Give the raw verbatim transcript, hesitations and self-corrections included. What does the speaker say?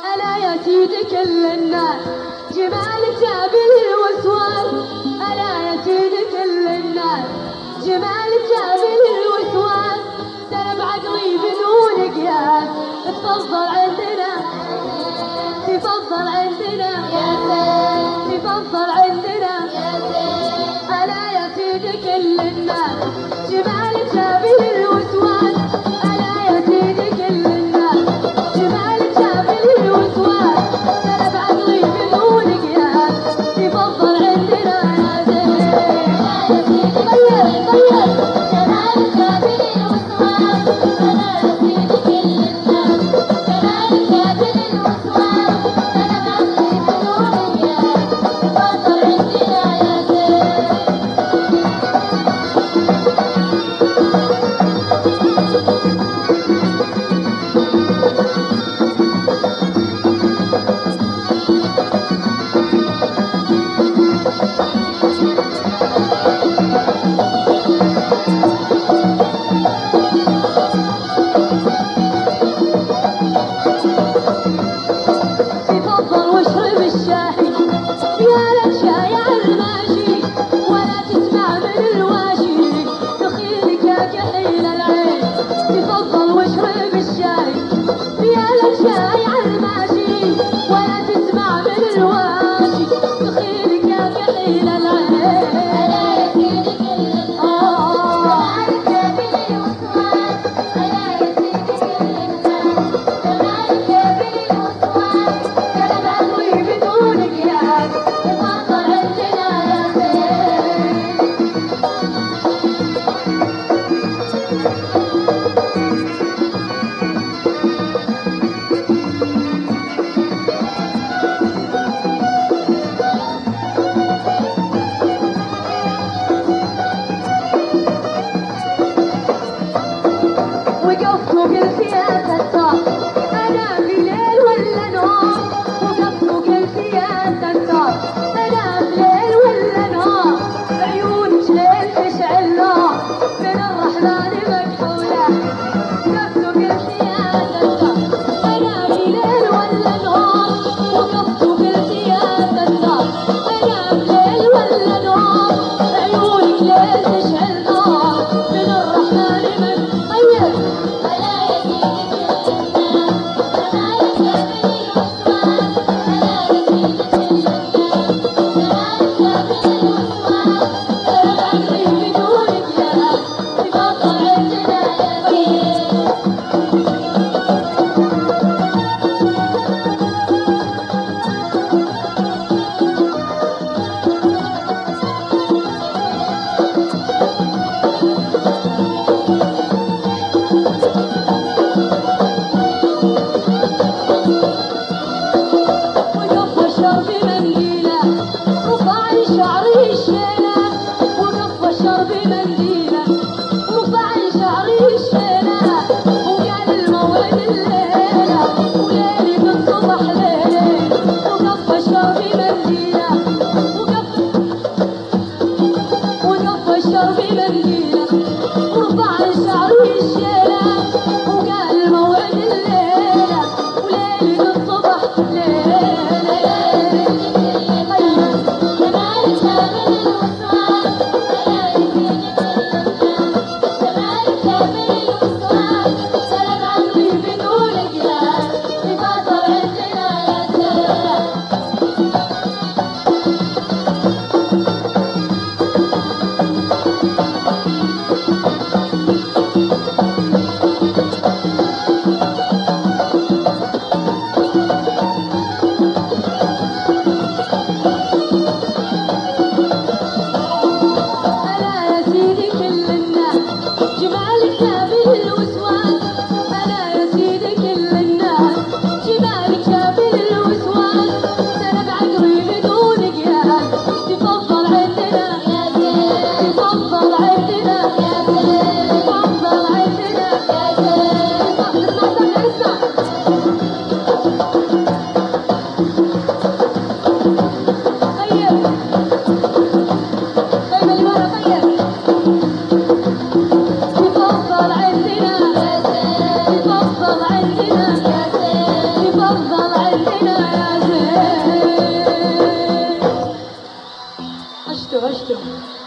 ألا يا سيدي كل الناس جمال جابر الوسواس، ألا يا سيدي كل الناس جمال جابر الوسواس، سلب عقلي بدون قياس، تفضل عندنا تفضل عندنا يا سيد تفضل عندنا يا سيد، ألا يا سيدي كل الناس جمال جابر الوسواس، ألا يا سيدي كل الناس جمال جابر الوسواس، سلب عقلي بدون قياس، تفضل عندنا يا سيد يا سيدي طيب طيب جمال جابر الوسواس، ألا يا سيدي كل الناس جمال جابر الوسواس، سلب عقلي بدون قياس، تفضل عندنا يا تفضل واشرب الشاهي يا لك شاي عالماشي، ولا تسمع من الواشي دخيلك يا كحيل العين، تفضل واشرب الشاي يا لك شاي عالماشي، ولا تسمع من الواشي دخيلك يا كحيل العين، ألا يا سيدي كل الناس جمال جابر الوسواس، ألا يا سيدي كل الناس جمال جابر الوسواس، سلب عقلي بدون قياس، تفضل عندنا يا سيد. عشتوا عشتوا